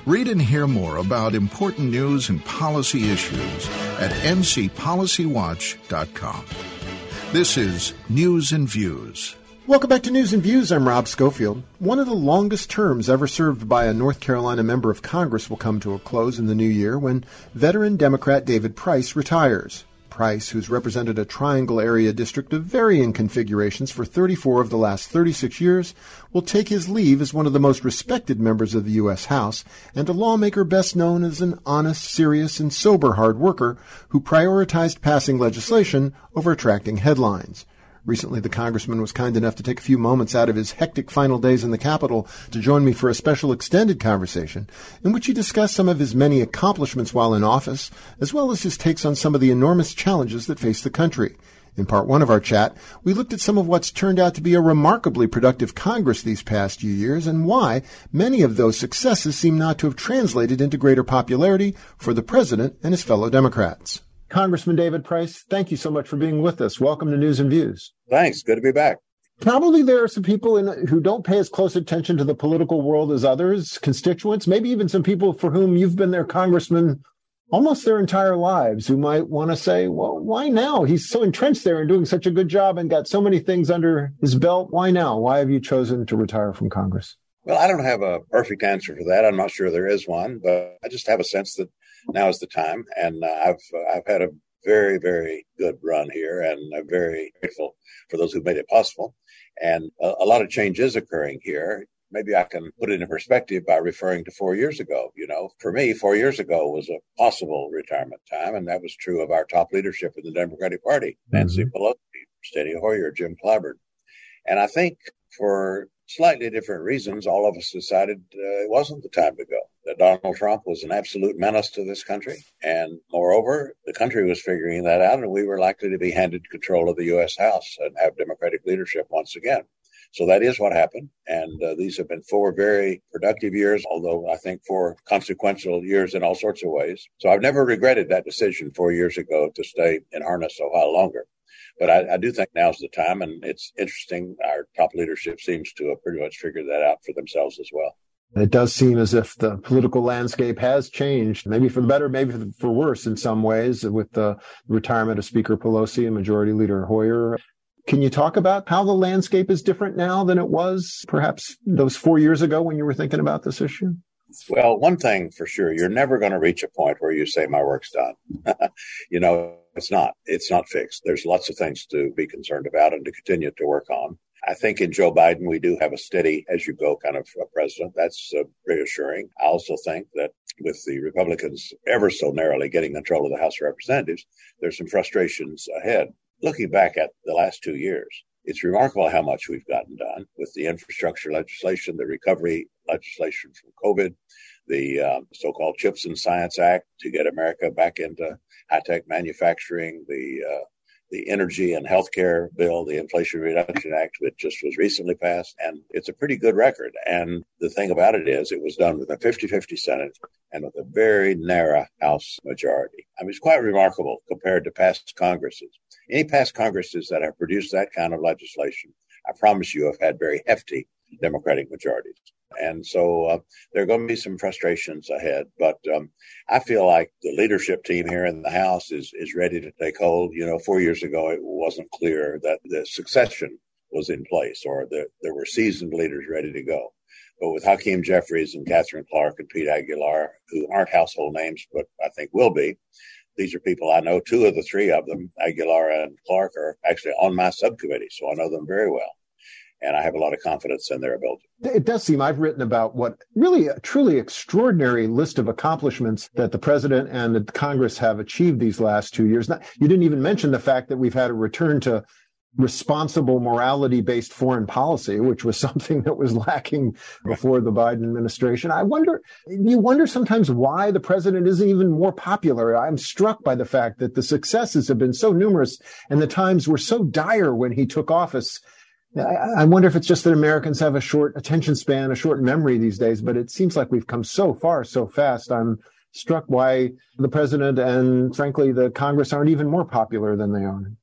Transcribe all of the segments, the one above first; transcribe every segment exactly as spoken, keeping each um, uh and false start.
Read and hear more about important news and policy issues at n c policy watch dot com. This is News and Views. Welcome back to News and Views. I'm Rob Schofield. One of the longest terms ever served by a North Carolina member of Congress will come to a close in the new year when veteran Democrat David Price retires. Price, who's represented a triangle area district of varying configurations for thirty-four of the last thirty-six years, will take his leave as one of the most respected members of the U S House and a lawmaker best known as an honest, serious, and sober hard worker who prioritized passing legislation over attracting headlines. Recently, the congressman was kind enough to take a few moments out of his hectic final days in the Capitol to join me for a special extended conversation in which he discussed some of his many accomplishments while in office, as well as his takes on some of the enormous challenges that face the country. In part one of our chat, we looked at some of what's turned out to be a remarkably productive Congress these past few years and why many of those successes seem not to have translated into greater popularity for the president and his fellow Democrats. Congressman David Price, thank you so much for being with us. Welcome to News and Views. Thanks. Good to be back. Probably there are some people in, who don't pay as close attention to the political world as others, constituents, maybe even some people for whom you've been their congressman almost their entire lives, who might want to say, well, why now? He's so entrenched there and doing such a good job and got so many things under his belt. Why now? Why have you chosen to retire from Congress? Well, I don't have a perfect answer for that. I'm not sure there is one, but I just have a sense that now is the time. And uh, I've uh, I've had a very, very good run here, and I'm very grateful for those who made it possible. And a, a lot of change is occurring here. Maybe I can put it in perspective by referring to four years ago. You know, for me, four years ago was a possible retirement time, and that was true of our top leadership in the Democratic Party, mm-hmm. Nancy Pelosi, Steny Hoyer, Jim Clyburn. And I think for slightly different reasons, all of us decided uh, it wasn't the time to go, that Donald Trump was an absolute menace to this country. And moreover, the country was figuring that out, and we were likely to be handed control of the U S House and have Democratic leadership once again. So that is what happened. And uh, these have been four very productive years, although I think four consequential years in all sorts of ways. So I've never regretted that decision four years ago to stay in harness a while longer. But I, I do think now's the time, and it's interesting. Our top leadership seems to have pretty much figured that out for themselves as well. It does seem as if the political landscape has changed, maybe for the better, maybe for worse in some ways, with the retirement of Speaker Pelosi and Majority Leader Hoyer. Can you talk about how the landscape is different now than it was perhaps those four years ago when you were thinking about this issue? Well, one thing for sure, you're never going to reach a point where you say my work's done. You know, it's not. It's not fixed. There's lots of things to be concerned about and to continue to work on. I think in Joe Biden, we do have a steady as-you-go kind of president. That's uh, reassuring. I also think that with the Republicans ever so narrowly getting control of the House of Representatives, there's some frustrations ahead. Looking back at the last two years, it's remarkable how much we've gotten done with the infrastructure legislation, the recovery legislation from COVID, the uh, so-called CHIPS and Science Act to get America back into high-tech manufacturing, the uh, the energy and healthcare bill, the Inflation Reduction Act, which just was recently passed. And it's a pretty good record. And the thing about it is it was done with a fifty-fifty Senate and with a very narrow House majority. I mean, it's quite remarkable compared to past Congresses. Any past Congresses that have produced that kind of legislation, I promise you, have had very hefty Democratic majorities. And so uh, there are going to be some frustrations ahead. But um, I feel like the leadership team here in the House is is ready to take hold. You know, four years ago, it wasn't clear that the succession was in place or that there were seasoned leaders ready to go. But with Hakeem Jeffries and Catherine Clark and Pete Aguilar, who aren't household names, but I think will be, these are people I know. Two of the three of them, Aguilar and Clark, are actually on my subcommittee, so I know them very well. And I have a lot of confidence in their ability. It does seem I've written about what really a truly extraordinary list of accomplishments that the president and the Congress have achieved these last two years. Not, you didn't even mention the fact that we've had a return to responsible morality-based foreign policy, which was something that was lacking before the Biden administration. I wonder, you wonder sometimes why the president isn't even more popular. I'm struck by the fact that the successes have been so numerous and the times were so dire when he took office. I wonder if it's just that Americans have a short attention span, a short memory these days, but it seems like we've come so far so fast. I'm struck why the president and, frankly, the Congress aren't even more popular than they are.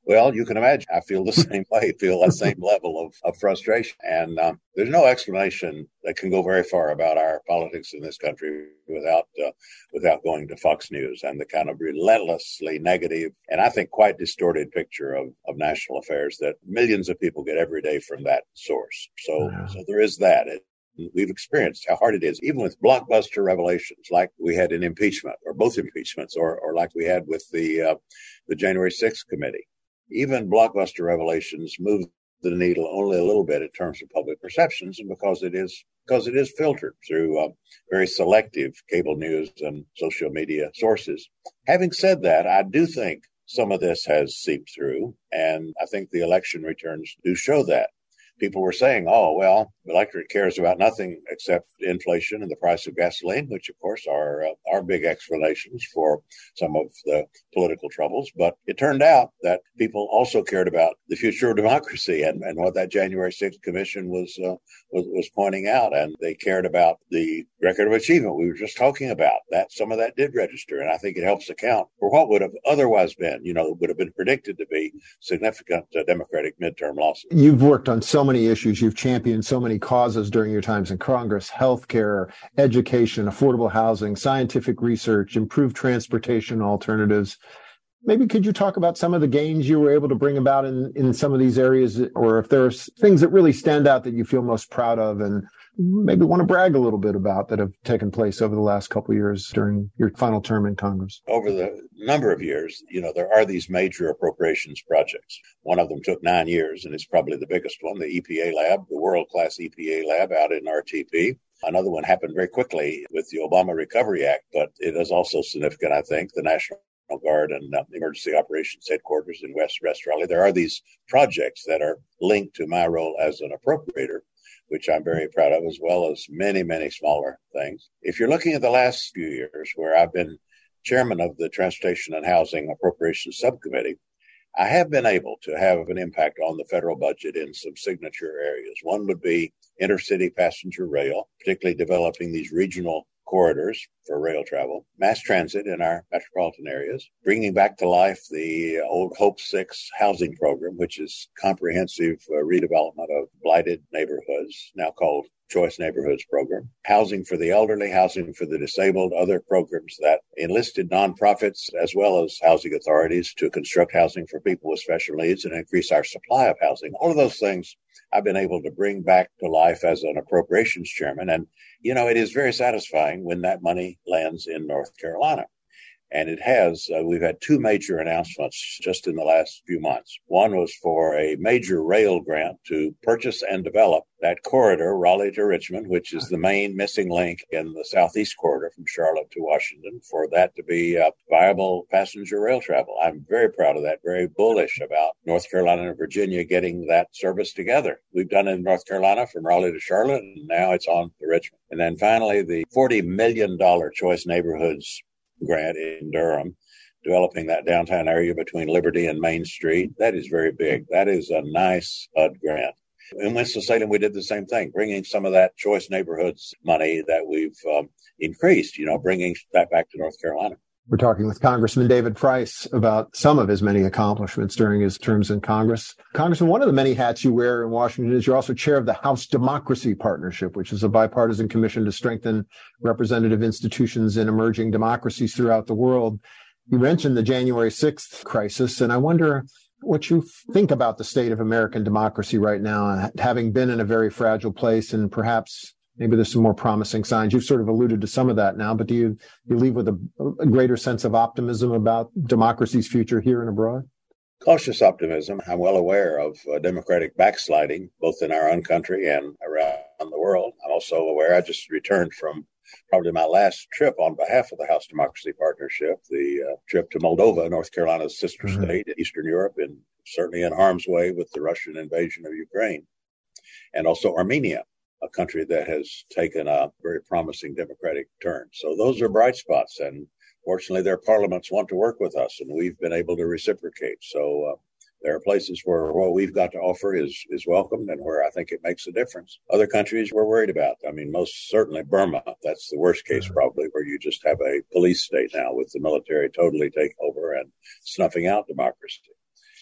Well, you can imagine. I feel the same way, feel that same level of, of frustration. And um, there's no explanation that can go very far about our politics in this country without uh, without going to Fox News and the kind of relentlessly negative and I think quite distorted picture of, of national affairs that millions of people get every day from that source. So, wow. so there is that. It, We've experienced how hard it is, even with blockbuster revelations like we had in impeachment or both impeachments or, or like we had with the uh, the January sixth committee. Even blockbuster revelations move the needle only a little bit in terms of public perceptions, and because it is because it is filtered through uh, very selective cable news and social media sources. Having said that, I do think some of this has seeped through, and I think the election returns do show that. People were saying, oh, well, the electorate cares about nothing except inflation and the price of gasoline, which, of course, are uh, are big explanations for some of the political troubles. But it turned out that people also cared about the future of democracy and, and what that January sixth commission was, uh, was was pointing out. And they cared about the record of achievement we were just talking about. That some of that did register. And I think it helps account for what would have otherwise been, you know, would have been predicted to be significant uh, Democratic midterm losses. You've worked on so many issues. You've championed so many causes during your times in Congress: healthcare, education, affordable housing, scientific research, improved transportation alternatives. Maybe could you talk about some of the gains you were able to bring about in, in some of these areas, or if there are things that really stand out that you feel most proud of and maybe want to brag a little bit about that have taken place over the last couple of years during your final term in Congress? Over the number of years, you know, there are these major appropriations projects. One of them took nine years, and it's probably the biggest one, the E P A lab, the world-class E P A lab out in R T P. Another one happened very quickly with the Obama Recovery Act, but it is also significant, I think, the National Guard and uh, Emergency Operations Headquarters in West West Raleigh. There are these projects that are linked to my role as an appropriator, which I'm very proud of, as well as many, many smaller things. If you're looking at the last few years where I've been chairman of the Transportation and Housing Appropriations Subcommittee, I have been able to have an impact on the federal budget in some signature areas. One would be intercity passenger rail, particularly developing these regional corridors for rail travel, mass transit in our metropolitan areas, bringing back to life the old Hope six housing program, which is comprehensive uh, redevelopment of blighted neighborhoods, now called Choice Neighborhoods Program, housing for the elderly, housing for the disabled, other programs that enlisted nonprofits as well as housing authorities to construct housing for people with special needs and increase our supply of housing. All of those things I've been able to bring back to life as an appropriations chairman. And, you know, it is very satisfying when that money lands in North Carolina. And it has. Uh, we've had two major announcements just in the last few months. One was for a major rail grant to purchase and develop that corridor, Raleigh to Richmond, which is the main missing link in the southeast corridor from Charlotte to Washington, for that to be uh, viable passenger rail travel. I'm very proud of that, very bullish about North Carolina and Virginia getting that service together. We've done it in North Carolina from Raleigh to Charlotte, and now it's on to Richmond. And then finally, the forty million dollars Choice Neighborhoods grant in Durham, developing that downtown area between Liberty and Main Street. That is very big. That is a nice H U D grant. In Winston-Salem, we did the same thing, bringing some of that Choice Neighborhoods money that we've um, increased, you know, bringing that back to North Carolina. We're talking with Congressman David Price about some of his many accomplishments during his terms in Congress. Congressman, one of the many hats you wear in Washington is you're also chair of the House Democracy Partnership, which is a bipartisan commission to strengthen representative institutions in emerging democracies throughout the world. You mentioned the January sixth crisis, and I wonder what you think about the state of American democracy right now, having been in a very fragile place, and perhaps maybe there's some more promising signs. You've sort of alluded to some of that now, but do you, you leave with a, a greater sense of optimism about democracy's future here and abroad? Cautious optimism. I'm well aware of uh, democratic backsliding, both in our own country and around the world. I'm also aware, I just returned from probably my last trip on behalf of the House Democracy Partnership, the uh, trip to Moldova, North Carolina's sister mm-hmm. state in Eastern Europe, and certainly in harm's way with the Russian invasion of Ukraine, and also Armenia, a country that has taken a very promising democratic turn. So those are bright spots, and fortunately their parliaments want to work with us, and we've been able to reciprocate. So uh, there are places where what we've got to offer is is welcomed and where I think it makes a difference. Other countries we're worried about. I mean, most certainly Burma. That's the worst case probably, where you just have a police state now with the military totally taking over and snuffing out democracy.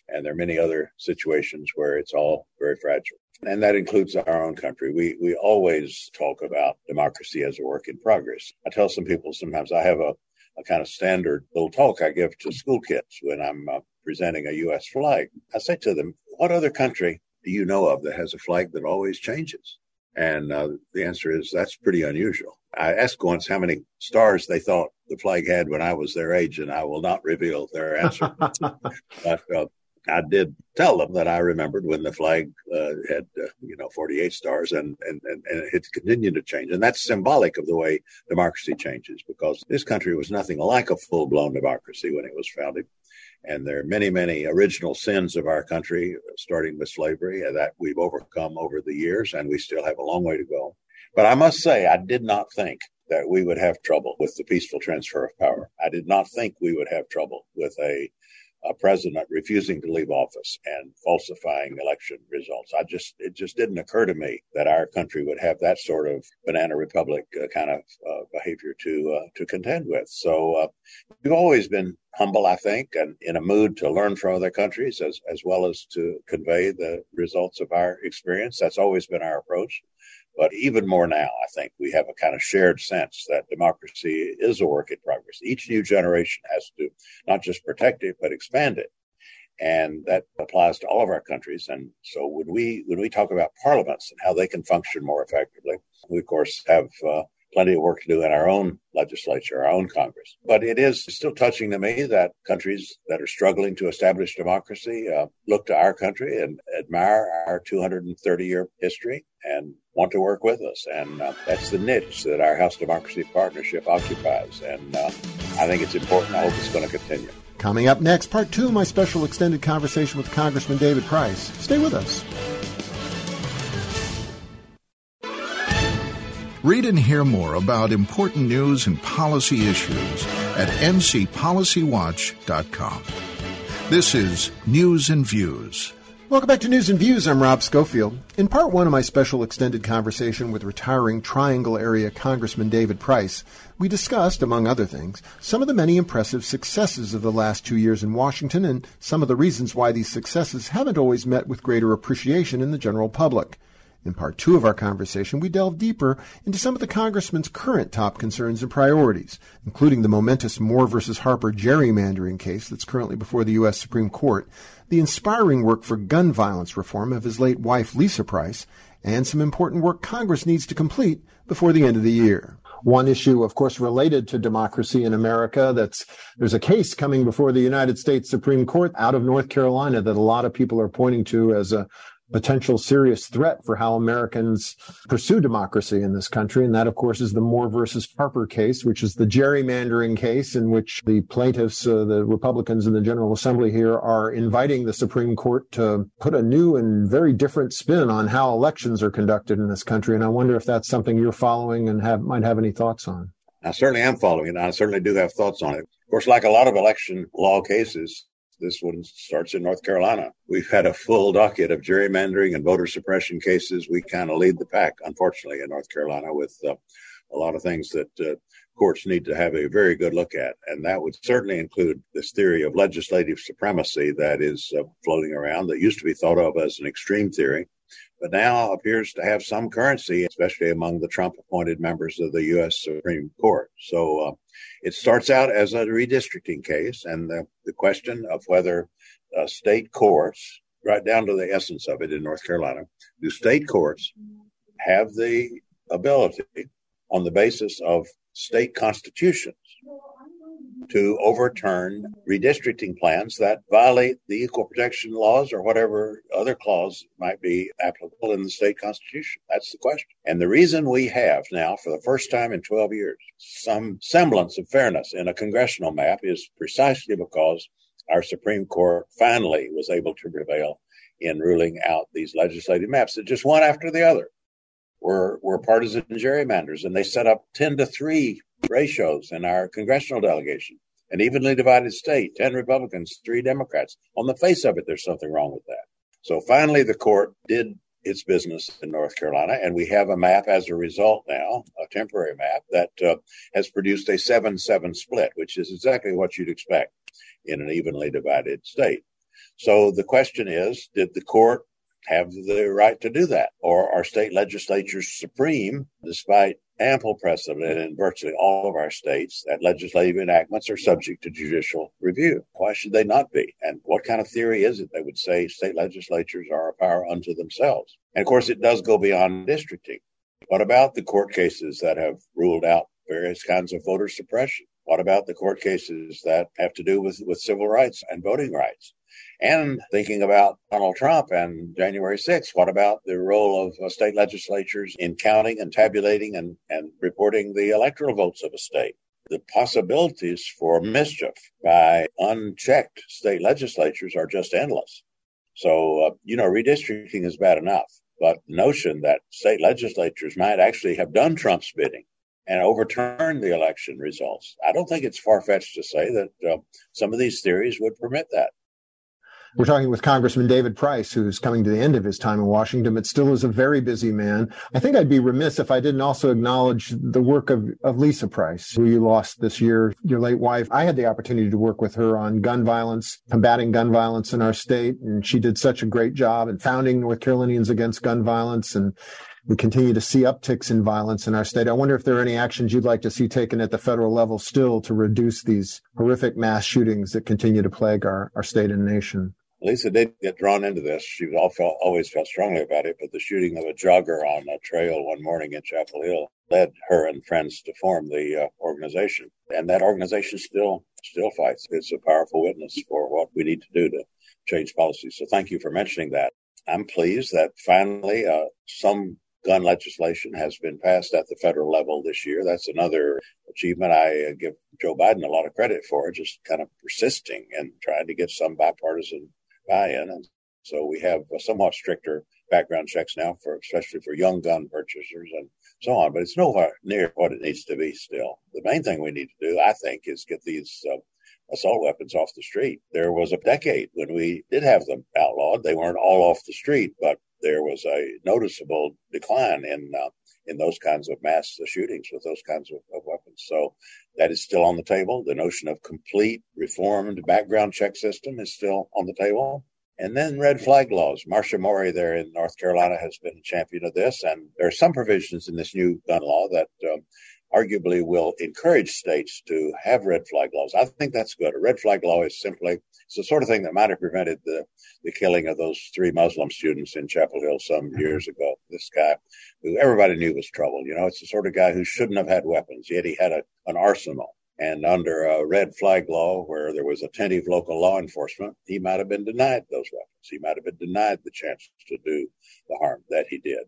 And there are many other situations where it's all very fragile. And that includes our own country. We we always talk about democracy as a work in progress. I tell some people sometimes I have a, a kind of standard little talk I give to school kids when I'm uh, presenting a U S flag. I say to them, what other country do you know of that has a flag that always changes? And uh, the answer is that's pretty unusual. I asked once how many stars they thought the flag had when I was their age, and I will not reveal their answer. But uh, I did tell them that I remembered when the flag uh, had, uh, you know, forty-eight stars, and, and, and, and it's continued to change. And that's symbolic of the way democracy changes, because this country was nothing like a full-blown democracy when it was founded. And there are many, many original sins of our country, starting with slavery, that we've overcome over the years, and we still have a long way to go. But I must say, I did not think that we would have trouble with the peaceful transfer of power. I did not think we would have trouble with a, a president refusing to leave office and falsifying election results. I just, it just didn't occur to me that our country would have that sort of banana republic uh, kind of uh, behavior to uh, to contend with. So uh, we've always been humble, I think, and in a mood to learn from other countries as, as well as to convey the results of our experience. That's always been our approach. But even more now, I think we have a kind of shared sense that democracy is a work in progress. Each new generation has to not just protect it, but expand it. And that applies to all of our countries. And so when we when we talk about parliaments and how they can function more effectively, we, of course, have uh, plenty of work to do in our own legislature, our own Congress. But it is still touching to me that countries that are struggling to establish democracy uh, look to our country and admire our two hundred thirty year history and want to work with us. And uh, that's the niche that our House Democracy Partnership occupies. And uh, I think it's important. I hope it's going to continue. Coming up next, part two of my special extended conversation with Congressman David Price. Stay with us. Read and hear more about important news and policy issues at N C Policy Watch dot com. This is News and Views. Welcome back to News and Views. I'm Rob Schofield. In part one of my special extended conversation with retiring Triangle area Congressman David Price, we discussed, among other things, some of the many impressive successes of the last two years in Washington and some of the reasons why these successes haven't always met with greater appreciation in the general public. In part two of our conversation, we delve deeper into some of the congressman's current top concerns and priorities, including the momentous Moore versus Harper gerrymandering case that's currently before the U S Supreme Court, the inspiring work for gun violence reform of his late wife, Lisa Price, and some important work Congress needs to complete before the end of the year. One issue, of course, related to democracy in America, that's there's a case coming before the United States Supreme Court out of North Carolina that a lot of people are pointing to as a potential serious threat for how Americans pursue democracy in this country. And that, of course, is the Moore versus Harper case, which is the gerrymandering case in which the plaintiffs, uh, the Republicans in the General Assembly here, are inviting the Supreme Court to put a new and very different spin on how elections are conducted in this country. And I wonder if that's something you're following and have might have any thoughts on. I certainly am following it. I certainly do have thoughts on it. Of course, like a lot of election law cases, this one starts in North Carolina. We've had a full docket of gerrymandering and voter suppression cases. We kind of lead the pack, unfortunately, in North Carolina with uh, a lot of things that uh, courts need to have a very good look at. And that would certainly include this theory of legislative supremacy that is uh, floating around, that used to be thought of as an extreme theory, but now appears to have some currency, especially among the Trump-appointed members of the U S Supreme Court. So uh, it starts out as a redistricting case, and the, the question of whether uh, state courts, right down to the essence of it in North Carolina, do state courts have the ability, on the basis of state constitutions, to overturn redistricting plans that violate the equal protection laws or whatever other clause might be applicable in the state constitution? That's the question. And the reason we have now, for the first time in twelve years, some semblance of fairness in a congressional map is precisely because our Supreme Court finally was able to prevail in ruling out these legislative maps that just one after the other were, were partisan gerrymanders, and they set up ten to three ratios in our congressional delegation, an evenly divided state, ten Republicans, three Democrats. On the face of it, there's something wrong with that. So finally, the court did its business in North Carolina, and we have a map as a result now, a temporary map, that uh, has produced a seven seven split, which is exactly what you'd expect in an evenly divided state. So the question is, did the court have the right to do that? Or are state legislatures supreme, despite ample precedent in virtually all of our states that legislative enactments are subject to judicial review? Why should they not be? And what kind of theory is it that would say state legislatures are a power unto themselves? And of course, it does go beyond districting. What about the court cases that have ruled out various kinds of voter suppression? What about the court cases that have to do with, with civil rights and voting rights? And thinking about Donald Trump and January sixth, what about the role of uh, state legislatures in counting and tabulating and, and reporting the electoral votes of a state? The possibilities for mischief by unchecked state legislatures are just endless. So, uh, you know, redistricting is bad enough, but the notion that state legislatures might actually have done Trump's bidding and overturn the election results, I don't think it's far-fetched to say that uh, some of these theories would permit that. We're talking with Congressman David Price, who's coming to the end of his time in Washington, but still is a very busy man. I think I'd be remiss if I didn't also acknowledge the work of, of Lisa Price, who you lost this year, your late wife. I had the opportunity to work with her on gun violence, combating gun violence in our state, and she did such a great job in founding North Carolinians Against Gun Violence, and we continue to see upticks in violence in our state. I wonder if there are any actions you'd like to see taken at the federal level still to reduce these horrific mass shootings that continue to plague our, our state and nation. Lisa did get drawn into this. She all felt, always felt strongly about it, but the shooting of a jogger on a trail one morning in Chapel Hill led her and friends to form the uh, organization. And that organization still still fights. It's a powerful witness for what we need to do to change policy. So thank you for mentioning that. I'm pleased that finally uh, some gun legislation has been passed at the federal level this year. That's another achievement I uh, give Joe Biden a lot of credit for, just kind of persisting and trying to get some bipartisan buy-in. And so we have a somewhat stricter background checks now, for especially for young gun purchasers and so on. But it's nowhere near what it needs to be still. The main thing we need to do, I think, is get these uh, assault weapons off the street. There was a decade when we did have them outlawed. They weren't all off the street, but there was a noticeable decline in uh, in those kinds of mass shootings with those kinds of, of weapons. So that is still on the table. The notion of complete reformed background check system is still on the table. And then red flag laws. Marcia Maury there in North Carolina has been a champion of this. And there are some provisions in this new gun law that um, arguably will encourage states to have red flag laws. I think that's good. A red flag law is simply, it's the sort of thing that might have prevented the, the killing of those three Muslim students in Chapel Hill some years ago. This guy who everybody knew was trouble. You know, it's the sort of guy who shouldn't have had weapons, yet he had a, an arsenal. And under a red flag law where there was attentive local law enforcement, he might have been denied those weapons. He might have been denied the chance to do the harm that he did.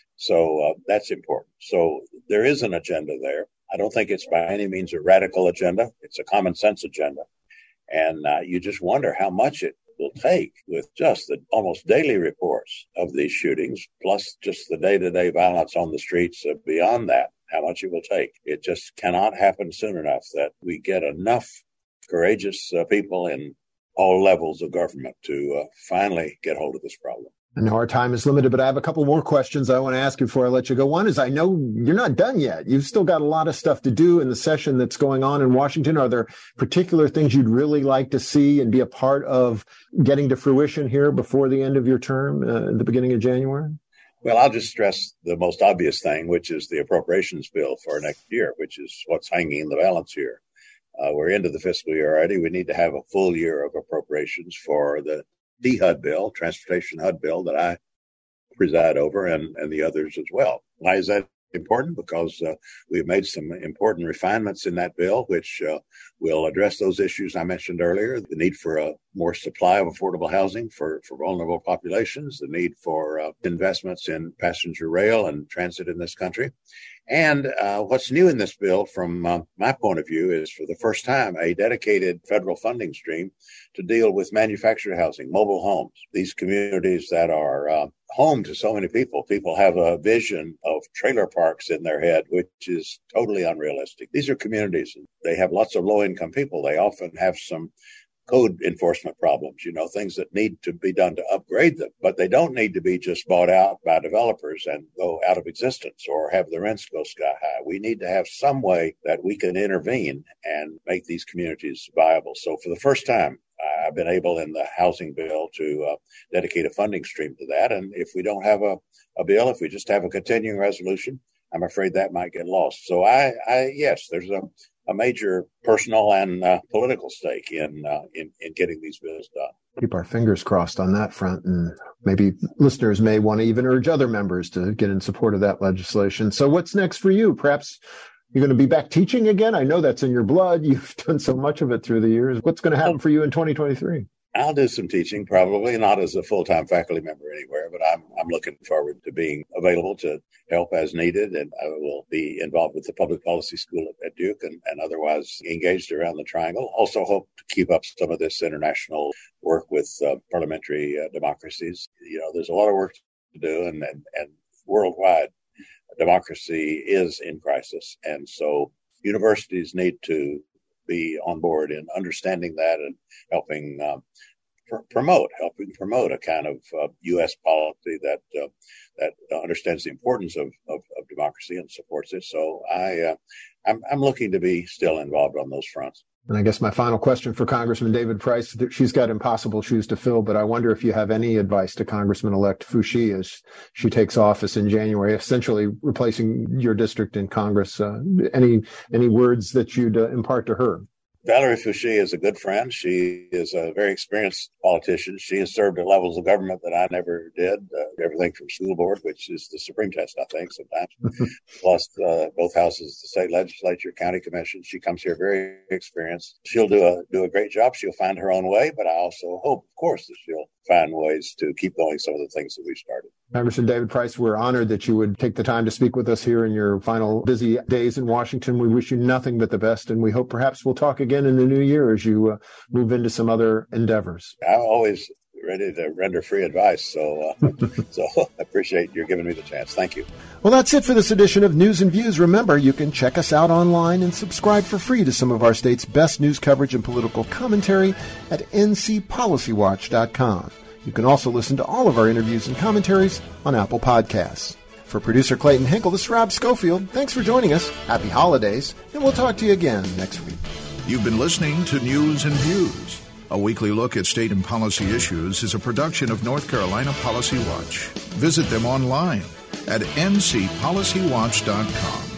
So uh, that's important. So there is an agenda there. I don't think it's by any means a radical agenda. It's a common sense agenda. And uh, you just wonder how much it will take with just the almost daily reports of these shootings, plus just the day-to-day violence on the streets uh, beyond that, how much it will take. It just cannot happen soon enough that we get enough courageous uh, people in all levels of government to uh, finally get hold of this problem. I know our time is limited, but I have a couple more questions I want to ask you before I let you go. One is, I know you're not done yet. You've still got a lot of stuff to do in the session that's going on in Washington. Are there particular things you'd really like to see and be a part of getting to fruition here before the end of your term, uh, at the beginning of January? Well, I'll just stress the most obvious thing, which is the appropriations bill for next year, which is what's hanging in the balance here. Uh, we're into the fiscal year already. We need to have a full year of appropriations for the D H U D bill, Transportation H U D bill that I preside over, and, and the others as well. Why is that important? Because uh, we've made some important refinements in that bill, which uh, will address those issues I mentioned earlier, the need for a more supply of affordable housing for, for vulnerable populations, the need for uh, investments in passenger rail and transit in this country. And uh, what's new in this bill, from uh, my point of view, is for the first time a dedicated federal funding stream to deal with manufactured housing, mobile homes, these communities that are uh, home to so many people. People have a vision of trailer parks in their head, which is totally unrealistic. These are communities. They have lots of low-income people. They often have some code enforcement problems, you know, things that need to be done to upgrade them, but they don't need to be just bought out by developers and go out of existence or have the rents go sky high. We need to have some way that we can intervene and make these communities viable. So for the first time, I've been able in the housing bill to uh, dedicate a funding stream to that. And if we don't have a, a bill, if we just have a continuing resolution, I'm afraid that might get lost. So I, I yes, there's a, a major personal and uh, political stake in, uh, in in getting these bills done. Keep our fingers crossed on that front, and maybe listeners may want to even urge other members to get in support of that legislation. So what's next for you? Perhaps you're going to be back teaching again? I know that's in your blood. You've done so much of it through the years. What's going to happen for you in twenty twenty-three? I'll do some teaching, probably not as a full-time faculty member anywhere, but I'm I'm looking forward to being available to help as needed, and I will be involved with the public policy school at, at Duke and, and otherwise engaged around the Triangle. Also hope to keep up some of this international work with uh, parliamentary uh, democracies. You know, there's a lot of work to do, and and, and worldwide democracy is in crisis, and so universities need to be on board in understanding that and helping um, pr- promote, helping promote a kind of uh, U S policy that uh, that understands the importance of, of, of democracy and supports it. So I, uh, I'm, I'm looking to be still involved on those fronts. And I guess my final question for Congressman David Price, she's got impossible shoes to fill, but I wonder if you have any advice to Congressman-elect Fu Shi as she takes office in January, essentially replacing your district in Congress. Uh, any any words that you'd uh, impart to her? Valerie Fu Shi is a good friend. She is a very experienced politician. She has served at levels of government that I never did, uh, everything from school board, which is the supreme test, I think, sometimes, plus uh, both houses, the state legislature, county commission. She comes here very experienced. She'll do a do a great job. She'll find her own way, but I also hope, of course, that she'll find ways to keep going some of the things that we started. Congressman David Price, we're honored that you would take the time to speak with us here in your final busy days in Washington. We wish you nothing but the best, and we hope perhaps we'll talk again in the new year as you uh, move into some other endeavors. I'm always ready to render free advice, so uh, so I appreciate you giving me the chance. Thank you. Well, that's it for this edition of News and Views. Remember, you can check us out online and subscribe for free to some of our state's best news coverage and political commentary at N C Policy Watch dot com. You can also listen to all of our interviews and commentaries on Apple Podcasts. For producer Clayton Hinkle, this is Rob Schofield. Thanks for joining us. Happy holidays, and we'll talk to you again next week. You've been listening to News and Views. A weekly look at state and policy issues is a production of North Carolina Policy Watch. Visit them online at N C Policy Watch dot com.